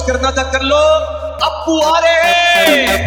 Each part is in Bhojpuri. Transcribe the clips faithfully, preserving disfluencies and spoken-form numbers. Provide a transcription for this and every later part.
करना था कर लो, अप्पू आ रहे।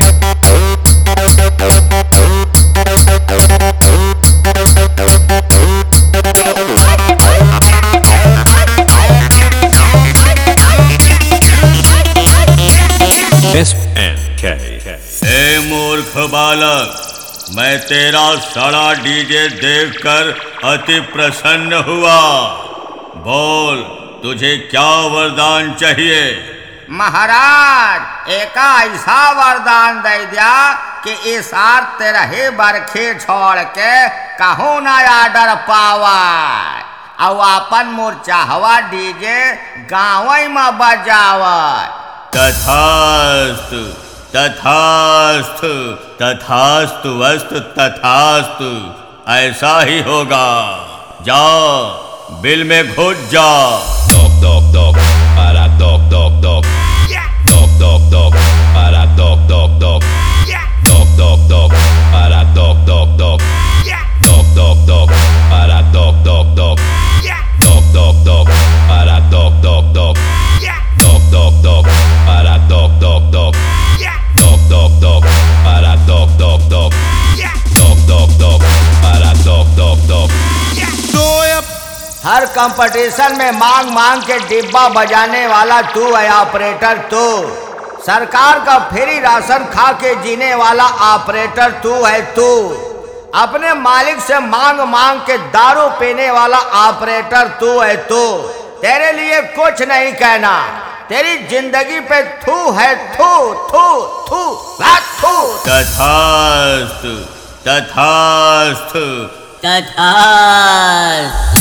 एस एन के। ए मूर्ख बालक, मैं तेरा सड़ा डीजे देखकर अति प्रसन्न हुआ। बोल, तुझे क्या वरदान चाहिए? महाराज, एक ऐसा वरदान दे दिया कि इस आर तेरह बरखे छोड़ के कहूँ ना आडर पावा और अपन मूर्छावा डीजे गाँव में बजावा। तथास्तु तथास्तु तथास्तु वस्तु तथास्तु, ऐसा ही होगा। जाओ, बिल में घुस जाओ। Dog, dog, dog, para dog, dog, dog. Dog, dog, dog, para dog, dog, dog. Dog, dog, dog, para dog, dog, dog. Dog, dog, dog, para dog, dog, dog. Dog, dog, dog, para dog, dog, dog. Dog, dog, dog, para dog, dog, dog. Dog, dog, dog, para dog, dog, dog. Dog, dog, dog, para dog, dog, dog. हर कंपटीशन में मांग मांग के डिब्बा बजाने वाला तू है ऑपरेटर तू। सरकार का फ्री राशन खा के जीने वाला ऑपरेटर तू है तू। अपने मालिक से मांग मांग के दारू पीने वाला ऑपरेटर तू है तू। तेरे लिए कुछ नहीं कहना, तेरी जिंदगी पे थू है, थू थू थू थू। तथास्तु तथास्तु तथास्तु।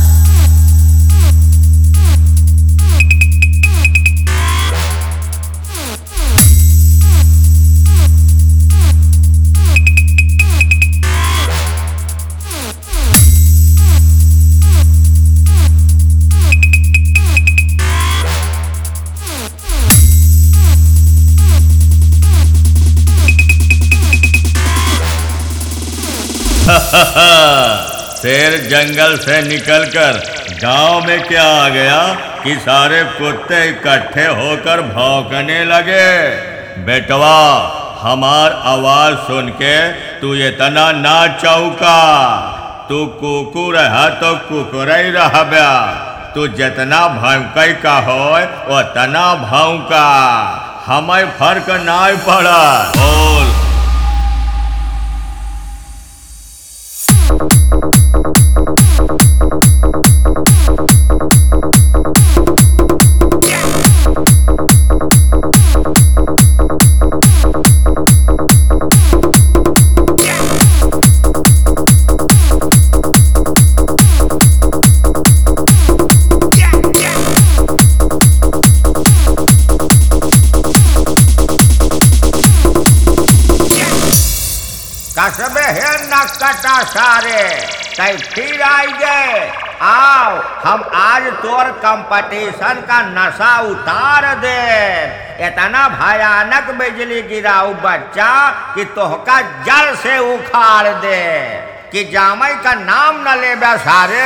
शेर जंगल से निकलकर गांव में क्या आ गया कि सारे कुत्ते इकट्ठे होकर भौंकने लगे। बेटवा, हमार आवाज सुन के तू इतना ना चौका। तू कुकुर है तो कुकुर ही रह बया। तू जितना भौंकई का हो उतना भौंका, हमें फर्क ना पड़ा। बोल। कसबे है नकटा सारे कई फिर आई गए। आओ, हम आज तोर कंपटीशन का नशा उतार दे। इतना भयानक बिजली गिराऊ बच्चा कि तोहका जड़ से उखाड़ दे कि जामई का नाम न ले बे सारे।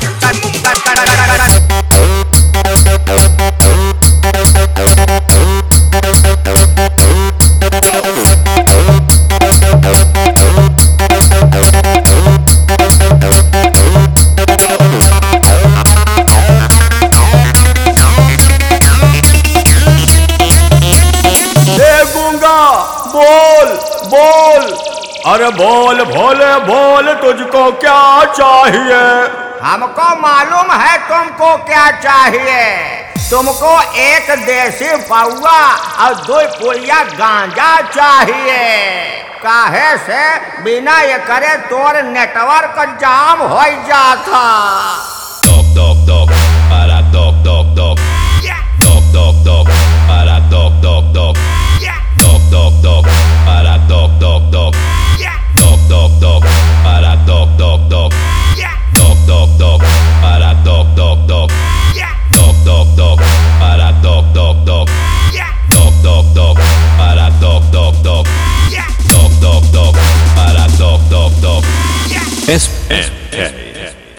बोल बोल, अरे बोल भोले बोल, तुझको क्या चाहिए? हमको मालूम है तुमको क्या चाहिए। तुमको एक देसी पौवा और दो पुड़िया गांजा चाहिए। काहे से बिना ये करे तोर नेटवर्क जाम हो जाता। Dog, dog, dog, para dog, dog, dog. Dog, dog, dog, para dog, dog, dog. Dog, dog, dog, para dog, dog, dog. Dog, dog, dog, para dog, dog, dog. Dog, dog, dog, para dog, dog, dog. Dog, dog, dog, para dog, dog, dog. Dog, dog, dog, para dog, dog, dog. Dog, dog, dog, para dog, dog, dog. S N K